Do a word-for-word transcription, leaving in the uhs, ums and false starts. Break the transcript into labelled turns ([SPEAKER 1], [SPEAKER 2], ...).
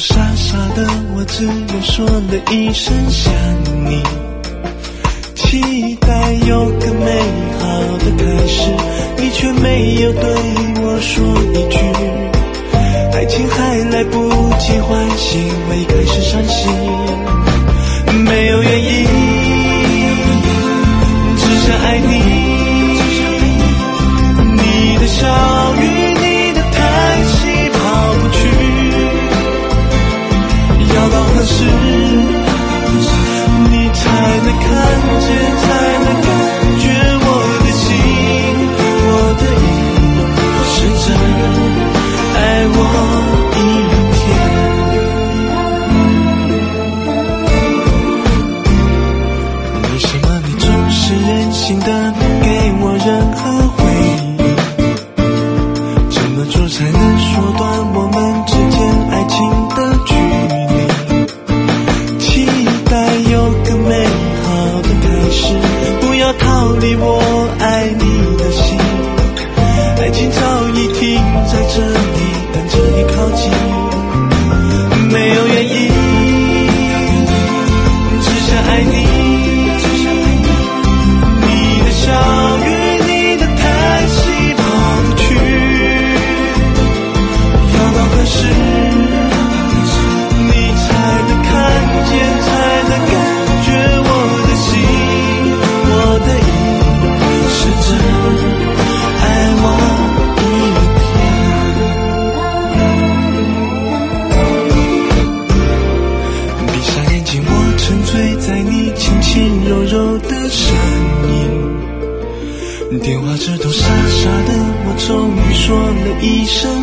[SPEAKER 1] 傻傻的我只有说了一声想你，期待有个美好的开始，你却没有对我说一句，爱情还来不及唤醒，未开始伤心，没有原因，只想爱你。你的笑与你的叹息跑不去，要到何时你才能看见，才能感觉我的心，我的意是真爱我一天。为什么你总是任性的不给我任何回应，怎么做才能缩短我们之间爱情的距离，期待有个美好的开始，不要逃离我爱你的心，爱情早已停在这里等着你靠近，没有原因，只想爱你。你的笑与你的叹息跑不去，要到何时你才能看见，才能感觉我的心，我的意是真爱我一天。闭上眼睛，我沉醉在你轻轻柔柔的声音，电话这头傻傻的我终于说了一声